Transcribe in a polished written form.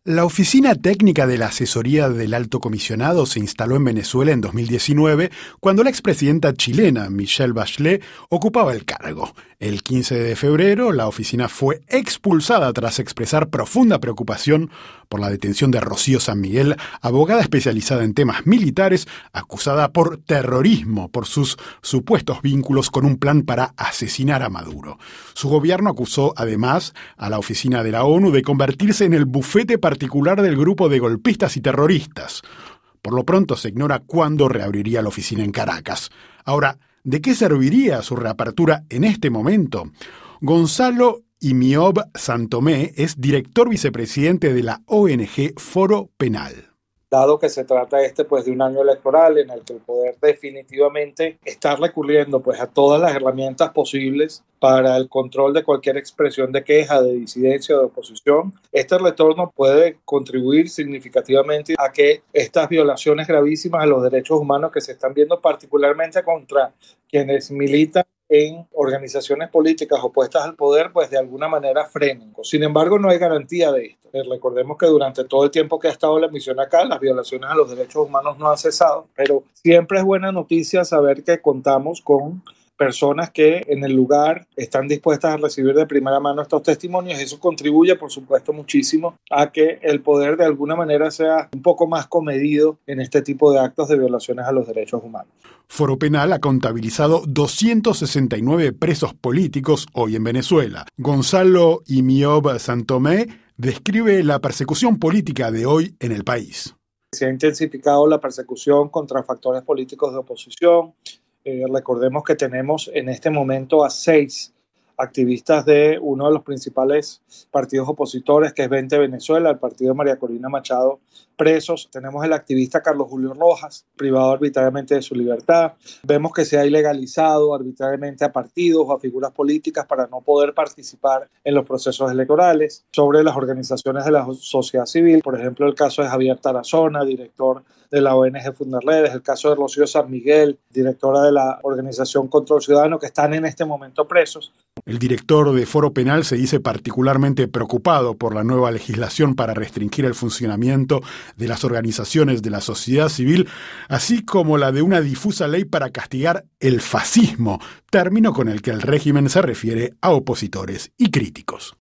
La Oficina Técnica de la Asesoría del Alto Comisionado se instaló en Venezuela en 2019, cuando la expresidenta chilena Michelle Bachelet ocupaba el cargo. El 15 de febrero, la oficina fue expulsada tras expresar profunda preocupación por la detención de Rocío San Miguel, abogada especializada en temas militares, acusada por terrorismo por sus supuestos vínculos con un plan para asesinar a Maduro. Su gobierno acusó además a la oficina de la ONU de convertirse en el bufete particular del grupo de golpistas y terroristas. Por lo pronto se ignora cuándo reabriría la oficina en Caracas. Ahora, ¿de qué serviría su reapertura en este momento? Gonzalo Imiob Santomé es director vicepresidente de la ONG Foro Penal. Dado que se trata de un año electoral en el que el poder definitivamente está recurriendo a todas las herramientas posibles para el control de cualquier expresión de queja, de disidencia o de oposición, este retorno puede contribuir significativamente a que estas violaciones gravísimas a los derechos humanos que se están viendo particularmente contra quienes militan en organizaciones políticas opuestas al poder, de alguna manera frenen. Sin embargo, no hay garantía de esto. Recordemos que durante todo el tiempo que ha estado la misión acá, las violaciones a los derechos humanos no han cesado, pero siempre es buena noticia saber que contamos con personas que en el lugar están dispuestas a recibir de primera mano estos testimonios. Eso contribuye, por supuesto, muchísimo a que el poder de alguna manera sea un poco más comedido en este tipo de actos de violaciones a los derechos humanos. Foro Penal ha contabilizado 269 presos políticos hoy en Venezuela. Gonzalo Imiob Santomé describe la persecución política de hoy en el país. Se ha intensificado la persecución contra factores políticos de oposición. Recordemos que tenemos en este momento a 6 activistas de uno de los principales partidos opositores, que es 20 Venezuela, el partido de María Corina Machado, presos. Tenemos el activista Carlos Julio Rojas, privado arbitrariamente de su libertad. Vemos que se ha ilegalizado arbitrariamente a partidos o a figuras políticas para no poder participar en los procesos electorales. Sobre las organizaciones de la sociedad civil, por ejemplo, el caso de Javier Tarazona, director de la ONG Fundarredes, el caso de Rocío San Miguel, directora de la organización Control Ciudadano, que están en este momento presos. El director de Foro Penal se dice particularmente preocupado por la nueva legislación para restringir el funcionamiento de las organizaciones de la sociedad civil, así como la de una difusa ley para castigar el fascismo, término con el que el régimen se refiere a opositores y críticos.